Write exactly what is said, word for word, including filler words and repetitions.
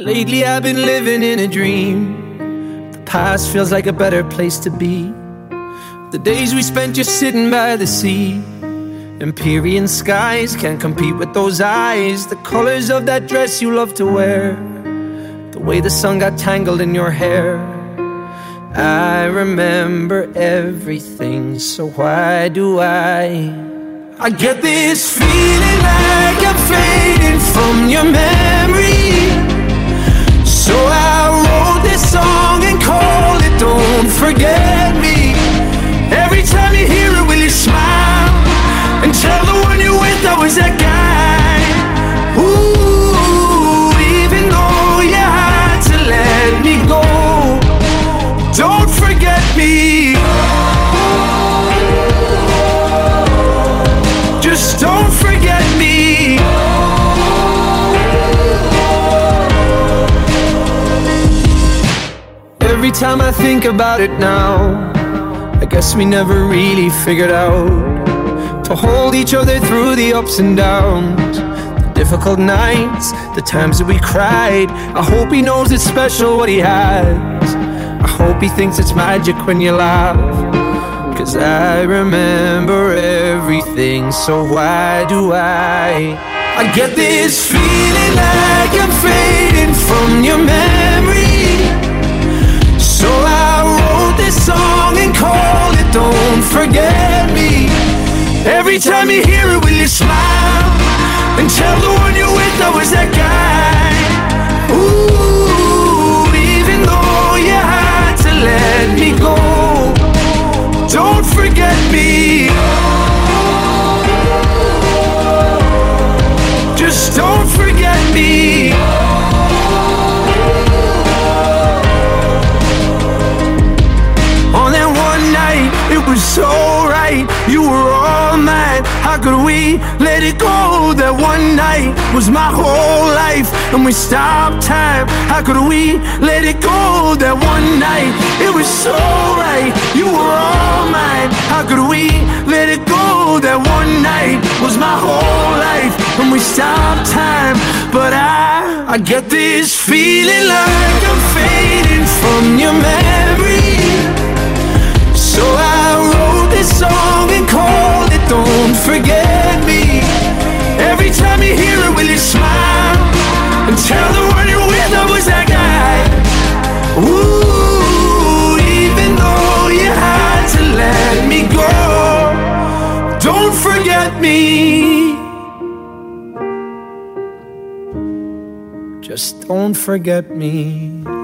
Lately I've been living in a dream. The past feels like a better place to be. The days we spent just sitting by the sea. Empyrean skies can't compete with those eyes. The colors of that dress you love to wear. The way the sun got tangled in your hair. I remember everything, so why do I I get this feeling like I'm fading from your memory. So I wrote this song and called it Don't Forget Me. Every time you hear it, will you smile and tell the one you're with I was that guy? Ooh, even though you had to let me go, don't forget me. Just don't forget me. Every time I think about it now, I guess we never really figured out to hold each other through the ups and downs, the difficult nights, the times that we cried. I hope he knows it's special what he has. I hope he thinks it's magic when you laugh, 'cause I remember everything, so why do I I get this feeling like I'm fading from your memory. So I wrote this song and called it Don't Forget Me. Every time you hear it, will you smile and tell the one you're with I was that guy? Ooh, even though you had to let me go, don't forget me. Just don't forget me. On that one night, it was so right. You were all mine. How could we let it go? That one night was my whole life, and we stopped time. How could we let it go? That one night, it was so right. You were all mine. How could we let it go? That one night was my whole life, and we stopped time. But I, I get this feeling like I'm fading from your memory. So I wrote this song and called it Don't Forget Me. Every time you hear it, will you smile and tell the one you're with I was that guy? Ooh, even though you had to let me go, don't forget me. Just don't forget me.